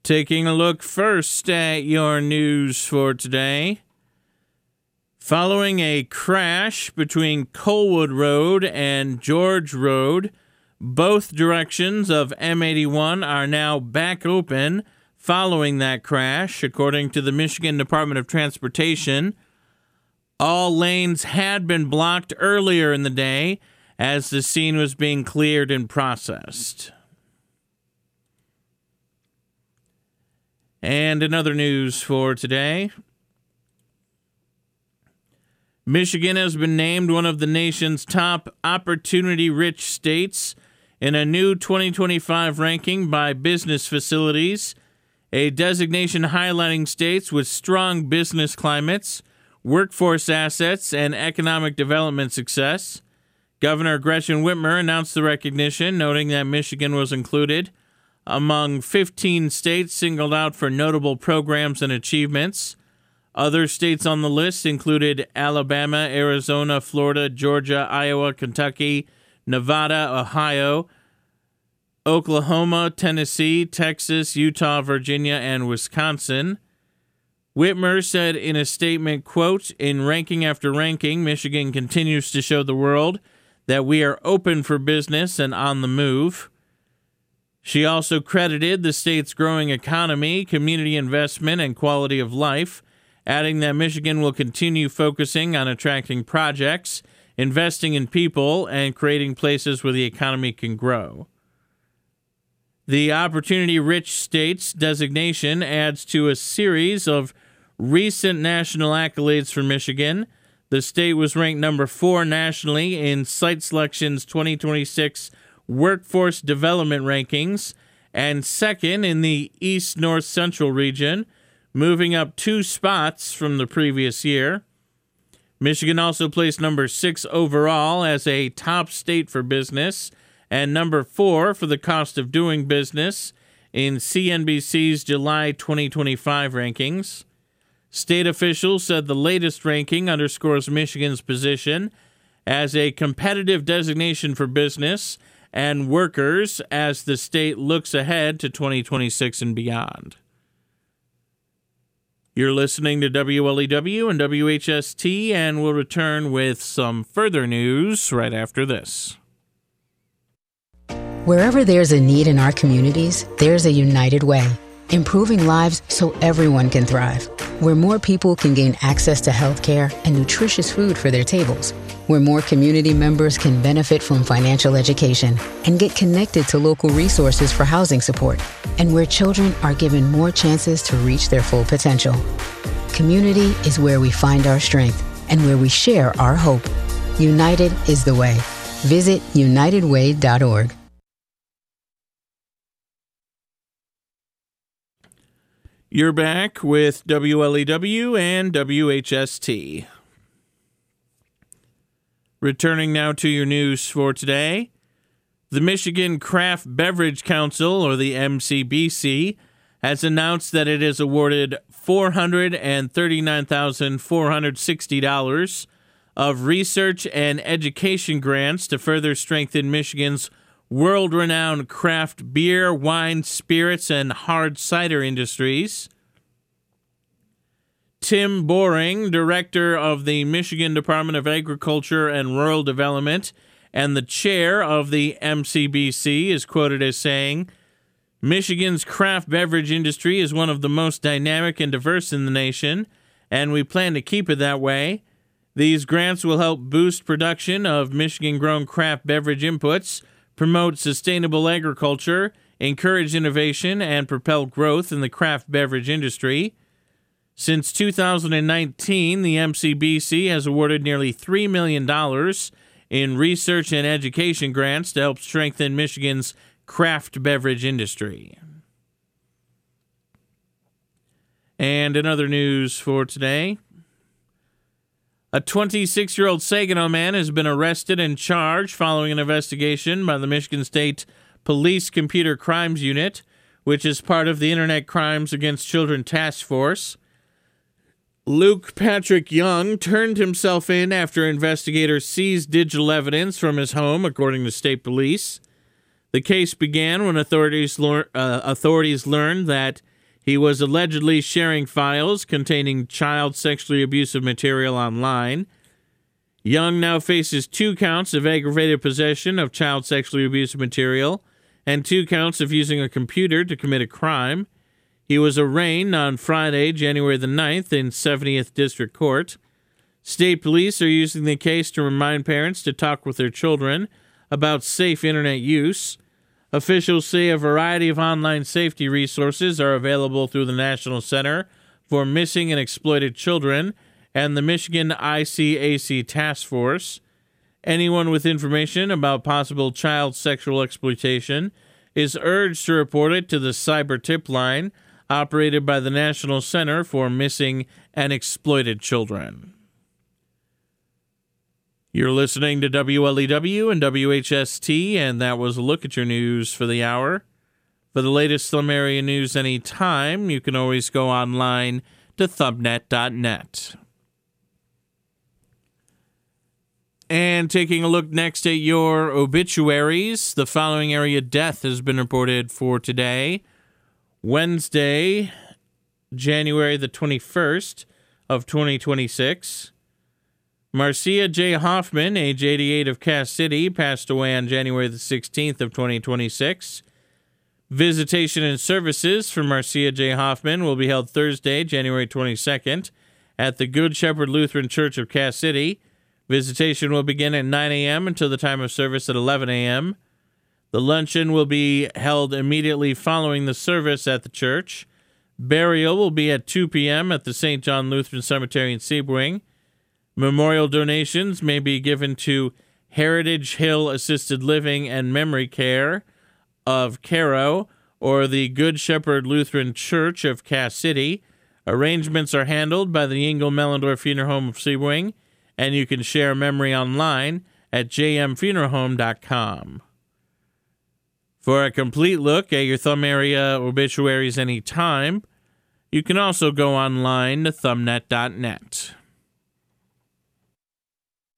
Taking a look first at your news for today. Following a crash between Colwood Road and George Road, both directions of M81 are now back open following that crash, according to the Michigan Department of Transportation. All lanes had been blocked earlier in the day as the scene was being cleared and processed. And another news for today. Michigan has been named one of the nation's top opportunity-rich states in a new 2025 ranking by Business Facilities, a designation highlighting states with strong business climates, workforce assets, and economic development success. Governor Gretchen Whitmer announced the recognition, noting that Michigan was included among 15 states singled out for notable programs and achievements. Other states on the list included Alabama, Arizona, Florida, Georgia, Iowa, Kentucky, Nevada, Ohio, Oklahoma, Tennessee, Texas, Utah, Virginia, and Wisconsin. Whitmer said in a statement, quote, "In ranking after ranking, Michigan continues to show the world that we are open for business and on the move." She also credited the state's growing economy, community investment, and quality of life, adding that Michigan will continue focusing on attracting projects, investing in people, and creating places where the economy can grow. The Opportunity-Rich States designation adds to a series of recent national accolades for Michigan. The state was ranked number 4 nationally in Site Selection's 2026 Workforce Development Rankings and second in the East-North Central region, moving up 2 spots from the previous year. Michigan also placed number 6 overall as a top state for business and number 4 for the cost of doing business in CNBC's July 2025 rankings. State officials said the latest ranking underscores Michigan's position as a competitive designation for business and workers as the state looks ahead to 2026 and beyond. You're listening to WLEW and WHST, and we'll return with some further news right after this. Wherever there's a need in our communities, there's a United Way, improving lives so everyone can thrive. Where more people can gain access to health care and nutritious food for their tables. Where more community members can benefit from financial education and get connected to local resources for housing support. And where children are given more chances to reach their full potential. Community is where we find our strength and where we share our hope. United is the way. Visit unitedway.org. You're back with WLEW and WHST. Returning now to your news for today. The Michigan Craft Beverage Council, or the MCBC, has announced that it has awarded $439,460 of research and education grants to further strengthen Michigan's world-renowned craft beer, wine, spirits, and hard cider industries. Tim Boring, director of the Michigan Department of Agriculture and Rural Development and the chair of the MCBC, is quoted as saying, "Michigan's craft beverage industry is one of the most dynamic and diverse in the nation, and we plan to keep it that way. These grants will help boost production of Michigan-grown craft beverage inputs, promote sustainable agriculture, encourage innovation, and propel growth in the craft beverage industry. Since 2019, the MCBC has awarded nearly $3 million in research and education grants to help strengthen Michigan's craft beverage industry." And in other news for today, a 26-year-old Saginaw man has been arrested and charged following an investigation by the Michigan State Police Computer Crimes Unit, which is part of the Internet Crimes Against Children Task Force. Luke Patrick Young turned himself in after investigators seized digital evidence from his home, according to state police. The case began when authorities learned that He was allegedly sharing files containing child sexually abusive material online. Young now faces 2 counts of aggravated possession of child sexually abusive material and 2 counts of using a computer to commit a crime. He was arraigned on Friday, January the 9th, in 70th District Court. State police are using the case to remind parents to talk with their children about safe internet use. Officials say a variety of online safety resources are available through the National Center for Missing and Exploited Children and the Michigan ICAC Task Force. Anyone with information about possible child sexual exploitation is urged to report it to the Cyber Tip Line operated by the National Center for Missing and Exploited Children. You're listening to WLEW and WHST, and that was a look at your news for the hour. For the latest Thumb Area news anytime, you can always go online to thumbnet.net. And taking a look next at your obituaries, the following area death has been reported for today, Wednesday, January the 21st of 2026. Marcia J. Hoffman, age 88 of Cass City, passed away on January the 16th of 2026. Visitation and services for Marcia J. Hoffman will be held Thursday, January 22nd, at the Good Shepherd Lutheran Church of Cass City. Visitation will begin at 9 a.m. until the time of service at 11 a.m. The luncheon will be held immediately following the service at the church. Burial will be at 2 p.m. at the St. John Lutheran Cemetery in Sebring. Memorial donations may be given to Heritage Hill Assisted Living and Memory Care of Caro or the Good Shepherd Lutheran Church of Cass City. Arrangements are handled by the Ingle Mellendorf Funeral Home of Sebring, and you can share memory online at jmfuneralhome.com. For a complete look at your Thumb Area obituaries anytime, you can also go online to thumbnet.net.